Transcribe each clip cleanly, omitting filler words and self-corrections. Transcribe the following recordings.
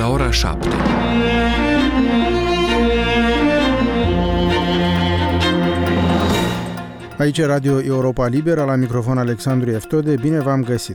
la ora 7. Aici e Radio Europa Liberă, la microfon Alexandru Eftode, bine v-am găsit.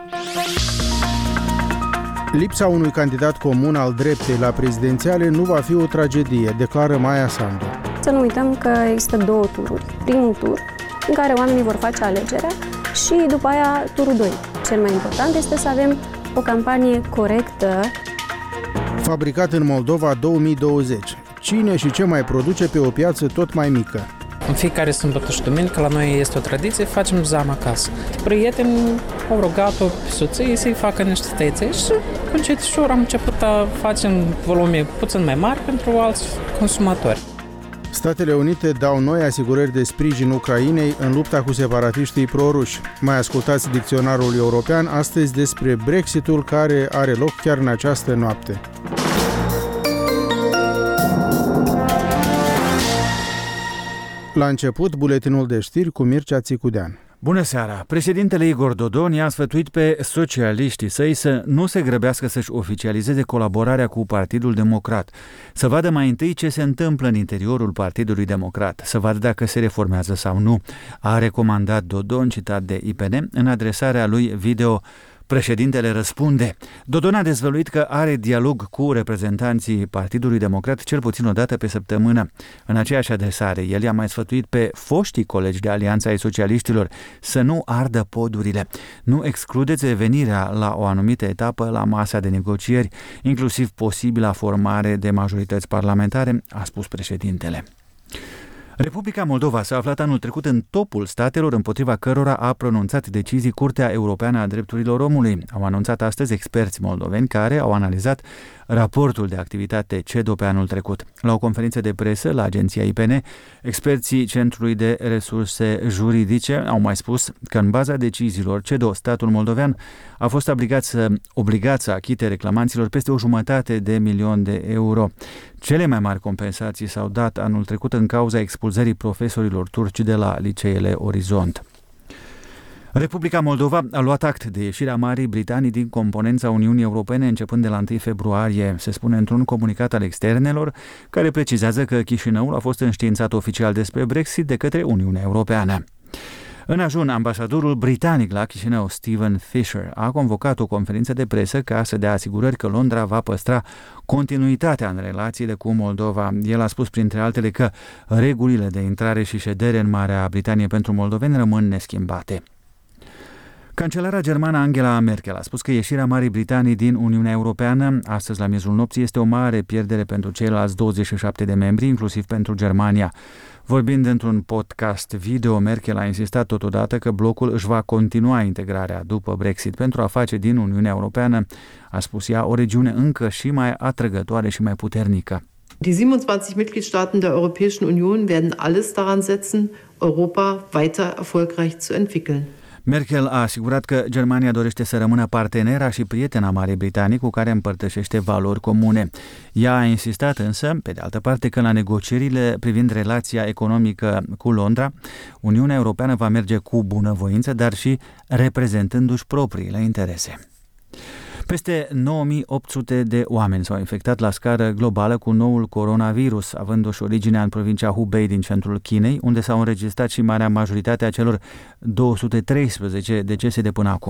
Lipsa unui candidat comun al dreptei la prezidențiale nu va fi o tragedie, declară Maia Sandu. Să nu uităm că există două tururi. Primul tur, în care oamenii vor face alegerea, și după aia turul 2. Cel mai important este să avem o campanie corectă. Fabricat în Moldova 2020. Cine și ce mai produce pe o piață tot mai mică? În fiecare sâmbătă și duminică la noi este o tradiție, facem zam acasă. Prieteni au rugat-o pe soție să-i facă niște tăiței și încet și ușor am început să facem volume puțin mai mari pentru alți consumatori. Statele Unite dau noi asigurări de sprijin Ucrainei în lupta cu separatiștii pro-ruși. Mai ascultați dicționarul european astăzi despre Brexitul care are loc chiar în această noapte. La început, buletinul de știri cu Mircea Țicudean. Bună seara! Președintele Igor Dodon i-a sfătuit pe socialiștii săi să nu se grăbească să-și oficializeze colaborarea cu Partidul Democrat, să vadă mai întâi ce se întâmplă în interiorul Partidului Democrat, să vadă dacă se reformează sau nu, a recomandat Dodon, citat de IPN, în adresarea lui video Președintele răspunde. Dodon a dezvăluit că are dialog cu reprezentanții Partidului Democrat cel puțin o dată pe săptămână. În aceeași adresare, el i-a mai sfătuit pe foștii colegi de Alianța ai Socialiștilor să nu ardă podurile. Nu excludeți venirea la o anumită etapă la masa de negocieri, inclusiv posibila formare de majorități parlamentare, a spus președintele. Republica Moldova s-a aflat anul trecut în topul statelor împotriva cărora a pronunțat decizii Curtea Europeană a Drepturilor Omului. Au anunțat astăzi experți moldoveni care au analizat raportul de activitate CEDO pe anul trecut. La o conferință de presă la agenția IPN, experții Centrului de Resurse Juridice au mai spus că în baza deciziilor CEDO, statul moldovean a fost obligat să achite reclamanților peste 1,5 milion de euro. Cele mai mari compensații s-au dat anul trecut în cauza expulzării profesorilor turci de la liceele Orizont. Republica Moldova a luat act de ieșirea Marii Britanii din componența Uniunii Europene începând de la 1 februarie, se spune într-un comunicat al externelor, care precizează că Chișinăul a fost înștiințat oficial despre Brexit de către Uniunea Europeană. În ajun, ambasadorul britanic la Chișinău, Stephen Fisher, a convocat o conferință de presă ca să dea asigurări că Londra va păstra continuitatea în relațiile cu Moldova. El a spus, printre altele, că regulile de intrare și ședere în Marea Britanie pentru moldoveni rămân neschimbate. Cancelara germană Angela Merkel a spus că ieșirea Marii Britanii din Uniunea Europeană, astăzi la miezul nopții, este o mare pierdere pentru ceilalți 27 de membri, inclusiv pentru Germania. Vorbind într-un podcast video, Merkel a insistat totodată că blocul își va continua integrarea după Brexit pentru a face din Uniunea Europeană, a spus ea, o regiune încă și mai atrăgătoare și mai puternică. Die 27 Mitgliedstaaten der Europäischen Union werden alles daran setzen, Europa weiter erfolgreich zu entwickeln. Merkel a asigurat că Germania dorește să rămână partenera și prietena Marii Britanii cu care împărtășește valori comune. Ea a insistat însă, pe de altă parte, că la negocierile privind relația economică cu Londra, Uniunea Europeană va merge cu bunăvoință, dar și reprezentându-și propriile interese. Peste 9800 de oameni s-au infectat la scară globală cu noul coronavirus, avându-și originea în provincia Hubei din centrul Chinei, unde s-au înregistrat și marea majoritate a celor 213 decese de până acum.